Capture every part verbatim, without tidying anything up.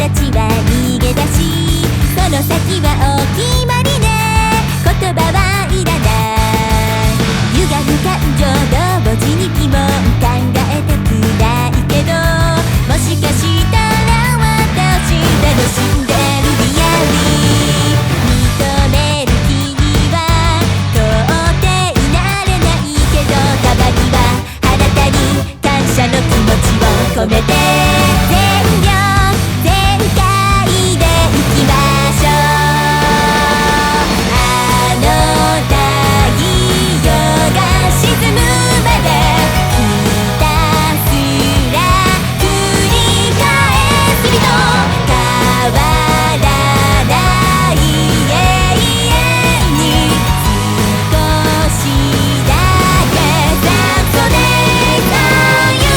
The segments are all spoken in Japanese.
たちは逃げ出し、その先はお決まりね。言葉はいらない。歪む感情同時に疑問考えたくないけど、もしかしたら私楽しんでるリアリ認める気には到底なれないけど、たまにはあなたに感謝の気持ちを込めて全力全開でいきましょう。あの太陽が沈むまでひたすら繰り返す人、変わらない永遠に少しだけさそれさゆ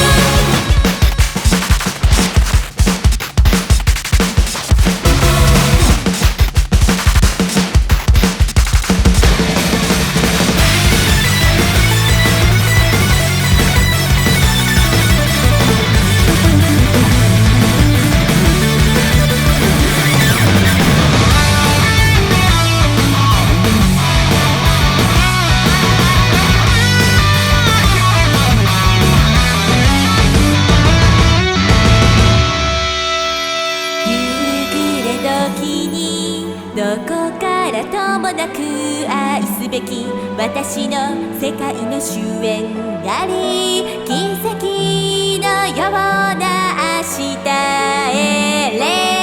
時にどこからともなく愛すべき私の世界の終焉あり、奇跡のような明日へ